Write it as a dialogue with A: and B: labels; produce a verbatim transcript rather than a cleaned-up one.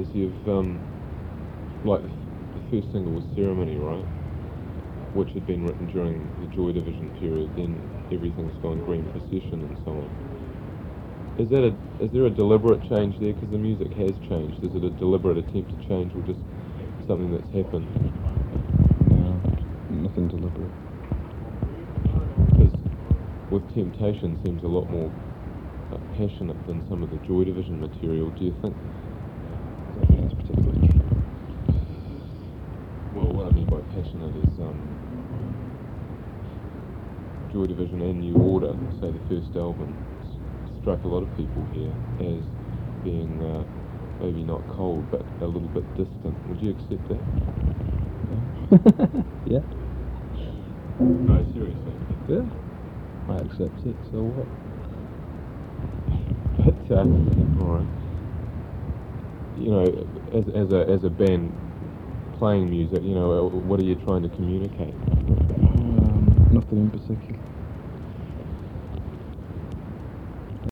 A: nowadays you've, um, like, the first single was Ceremony, right? Which had been written during the Joy Division period, then Everything's Gone Green Procession and so on. Is that a, is there a deliberate change there? Because the music has changed. Is it a deliberate attempt to change or just something that's happened?
B: No, nothing deliberate.
A: Because with Temptation seems a lot more uh, passionate than some of the Joy Division material. Do you think?
B: I don't think that's particularly true.
A: Well, what I mean by passionate is um, Joy Division and New Order, say the first album, s- struck a lot of people here as being uh, maybe not cold, but a little bit distant. Would you accept that?
B: Yeah.
A: No, seriously.
B: Yeah. I accept it, so what?
A: But, uh, alright. You know, as, as, a, as a band playing music, you know, what are you trying to communicate?
B: Um, nothing in particular.